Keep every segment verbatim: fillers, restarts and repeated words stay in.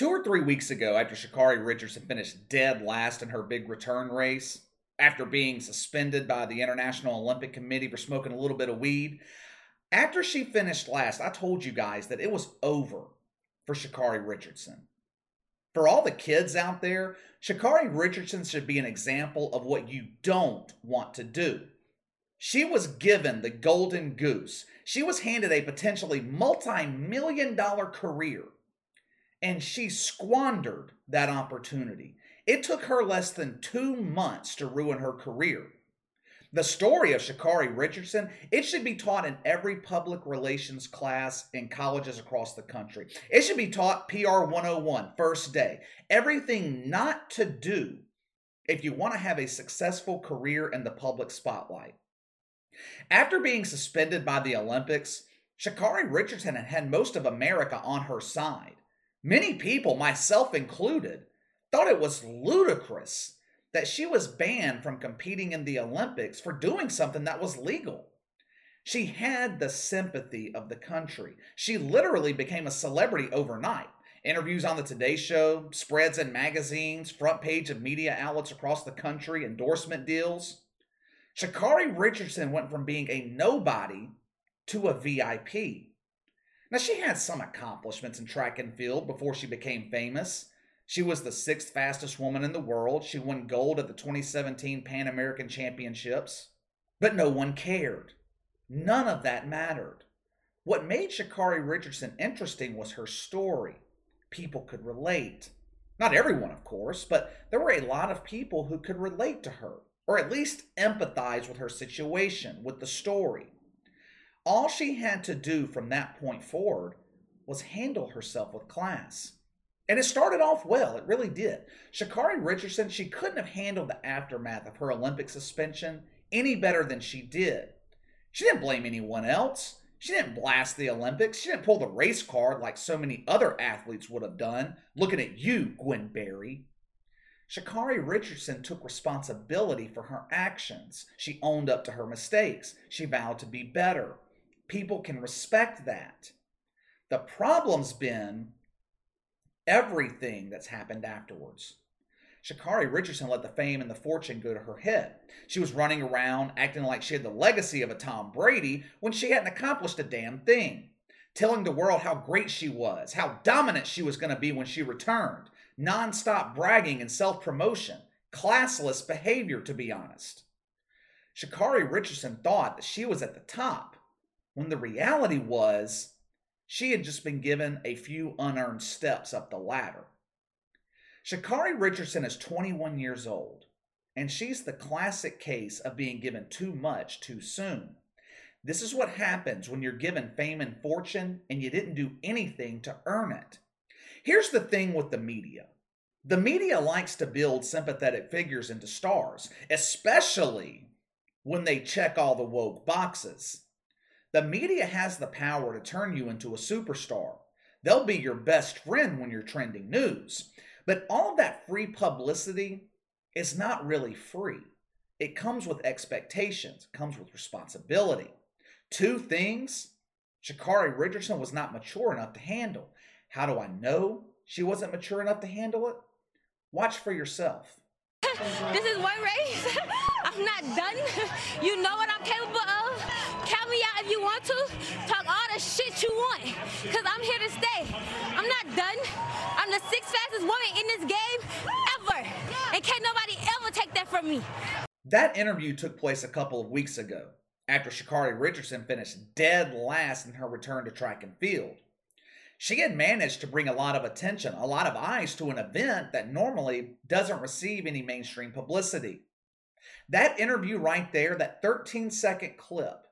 Two or three weeks ago, after Sha'Carri Richardson finished dead last in her big return race, after being suspended by the International Olympic Committee for smoking a little bit of weed, after she finished last, I told you guys that it was over for Sha'Carri Richardson. For all the kids out there, Sha'Carri Richardson should be an example of what you don't want to do. She was given the golden goose. She was handed a potentially multi-million dollar career, and she squandered that opportunity. It took her less than two months to ruin her career. The story of Sha'Carri Richardson, it should be taught in every public relations class in colleges across the country. It should be taught P R one oh one, first day. Everything not to do if you want to have a successful career in the public spotlight. After being suspended by the Olympics, Sha'Carri Richardson had had most of America on her side. Many people, myself included, thought it was ludicrous that she was banned from competing in the Olympics for doing something that was legal. She had the sympathy of the country. She literally became a celebrity overnight. Interviews on the Today Show, spreads in magazines, front page of media outlets across the country, endorsement deals. Sha'Carri Richardson went from being a nobody to a V I P. Now, she had some accomplishments in track and field before she became famous. She was the sixth fastest woman in the world. She won gold at the twenty seventeen Pan American Championships. But no one cared. None of that mattered. What made Sha'Carri Richardson interesting was her story. People could relate. Not everyone, of course, but there were a lot of people who could relate to her, or at least empathize with her situation, with the story. All she had to do from that point forward was handle herself with class. And it started off well, it really did. Sha'Carri Richardson, she couldn't have handled the aftermath of her Olympic suspension any better than she did. She didn't blame anyone else. She didn't blast the Olympics. She didn't pull the race card like so many other athletes would have done. Looking at you, Gwen Berry. Sha'Carri Richardson took responsibility for her actions. She owned up to her mistakes. She vowed to be better. People can respect that. The problem's been everything that's happened afterwards. Sha'Carri Richardson let the fame and the fortune go to her head. She was running around acting like she had the legacy of a Tom Brady when she hadn't accomplished a damn thing. Telling the world how great she was, how dominant she was going to be when she returned. Non-stop bragging and self-promotion. Classless behavior, to be honest. Sha'Carri Richardson thought that she was at the top, when the reality was she had just been given a few unearned steps up the ladder. Sha'Carri Richardson is twenty-one years old, and she's the classic case of being given too much too soon. This is what happens when you're given fame and fortune and you didn't do anything to earn it. Here's the thing with the media. The media likes to build sympathetic figures into stars, especially when they check all the woke boxes. The media has the power to turn you into a superstar. They'll be your best friend when you're trending news. But all of that free publicity is not really free. It comes with expectations. It comes with responsibility. Two things Sha'Carri Richardson was not mature enough to handle. How do I know she wasn't mature enough to handle it? Watch for yourself. This is one race. I'm not done. You know what I'm capable of. Count me out if you want to. Talk all the shit you want. Because I'm here to stay. I'm not done. I'm the sixth fastest woman in this game ever. And can't nobody ever take that from me. That interview took place a couple of weeks ago, after Sha'Carri Richardson finished dead last in her return to track and field. She had managed to bring a lot of attention, a lot of eyes to an event that normally doesn't receive any mainstream publicity. That interview right there, that thirteen second clip,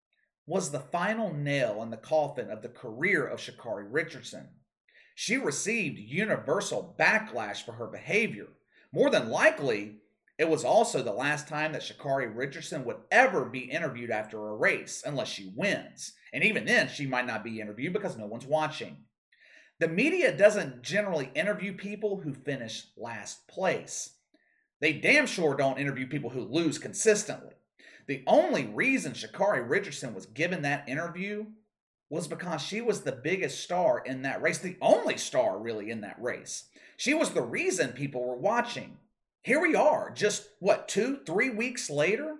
was the final nail in the coffin of the career of Sha'Carri Richardson. She received universal backlash for her behavior. More than likely, it was also the last time that Sha'Carri Richardson would ever be interviewed after a race, unless she wins. And even then, she might not be interviewed because no one's watching. The media doesn't generally interview people who finish last place. They damn sure don't interview people who lose consistently. The only reason Sha'Carri Richardson was given that interview was because she was the biggest star in that race, the only star really in that race. She was the reason people were watching. Here we are, just what, two, three weeks later?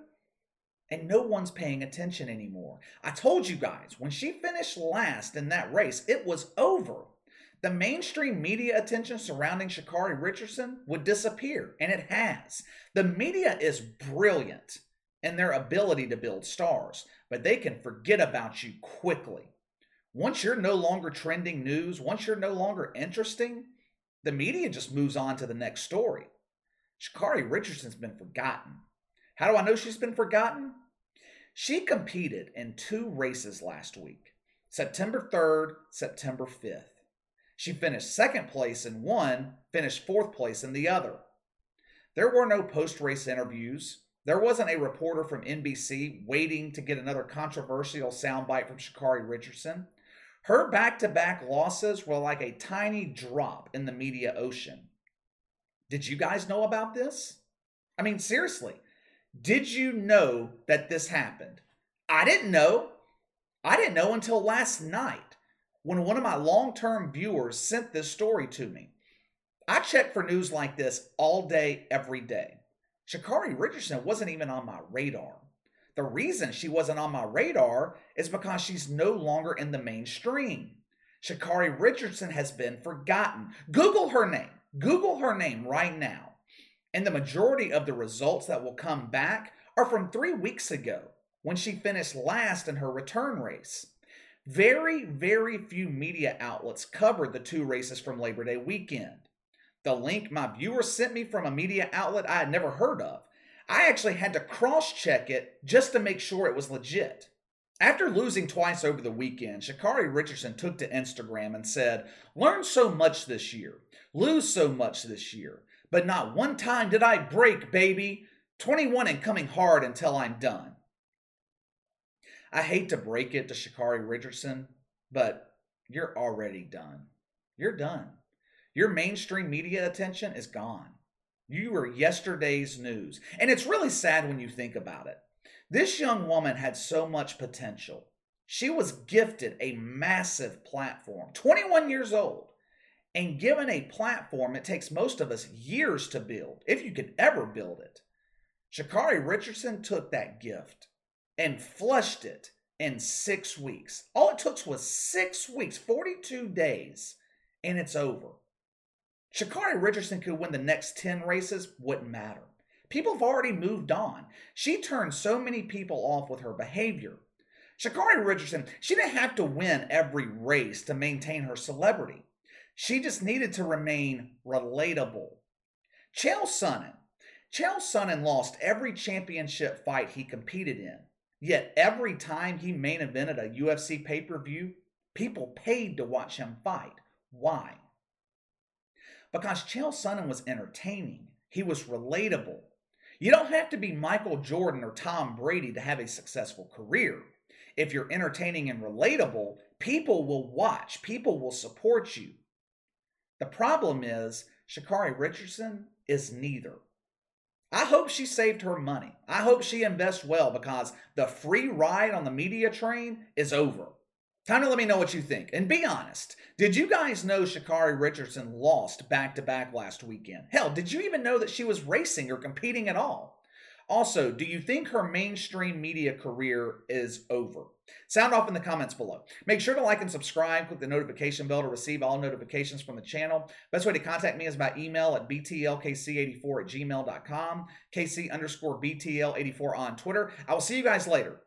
And no one's paying attention anymore. I told you guys, when she finished last in that race, it was over. The mainstream media attention surrounding Sha'Carri Richardson would disappear, and it has. The media is brilliant in their ability to build stars, but they can forget about you quickly. Once you're no longer trending news, once you're no longer interesting, the media just moves on to the next story. Sha'Carri Richardson's been forgotten. How do I know she's been forgotten? She competed in two races last week, September third, September fifth. She finished second place in one, finished fourth place in the other. There were no post-race interviews. There wasn't a reporter from N B C waiting to get another controversial soundbite from Sha'Carri Richardson. Her back-to-back losses were like a tiny drop in the media ocean. Did you guys know about this? I mean, seriously, did you know that this happened? I didn't know. I didn't know until last night when one of my long-term viewers sent this story to me. I check for news like this all day, every day. Sha'Carri Richardson wasn't even on my radar. The reason she wasn't on my radar is because she's no longer in the mainstream. Sha'Carri Richardson has been forgotten. Google her name. Google her name right now. And the majority of the results that will come back are from three weeks ago when she finished last in her return race. Very, very few media outlets covered the two races from Labor Day weekend. The link my viewer sent me from a media outlet I had never heard of. I actually had to cross-check it just to make sure it was legit. After losing twice over the weekend, Sha'Carri Richardson took to Instagram and said, "Learned so much this year, lose so much this year, but not one time did I break, baby. twenty-one and coming hard until I'm done." I hate to break it to Sha'Carri Richardson, but you're already done. You're done. Your mainstream media attention is gone. You were yesterday's news. And it's really sad when you think about it. This young woman had so much potential. She was gifted a massive platform, twenty-one years old. And given a platform it takes most of us years to build, if you could ever build it. Sha'Carri Richardson took that gift and flushed it in six weeks. All it took was six weeks, forty-two days, and it's over. Sha'Carri Richardson could win the next ten races, wouldn't matter. People have already moved on. She turned so many people off with her behavior. Sha'Carri Richardson, she didn't have to win every race to maintain her celebrity. She just needed to remain relatable. Chael Sonnen. Chael Sonnen lost every championship fight he competed in. Yet every time he main evented a U F C pay-per-view, people paid to watch him fight. Why? Because Chael Sonnen was entertaining. He was relatable. You don't have to be Michael Jordan or Tom Brady to have a successful career. If you're entertaining and relatable, people will watch. People will support you. The problem is, Sha'Carri Richardson is neither. I hope she saved her money. I hope she invests well because the free ride on the media train is over. Time to let me know what you think. And be honest, did you guys know Sha'Carri Richardson lost back-to-back last weekend? Hell, did you even know that she was racing or competing at all? Also, do you think her mainstream media career is over? Sound off in the comments below. Make sure to like and subscribe. Click the notification bell to receive all notifications from the channel. Best way to contact me is by email at b t l k c eighty-four at gmail dot com, kc underscore b t l eighty-four on Twitter. I will see you guys later.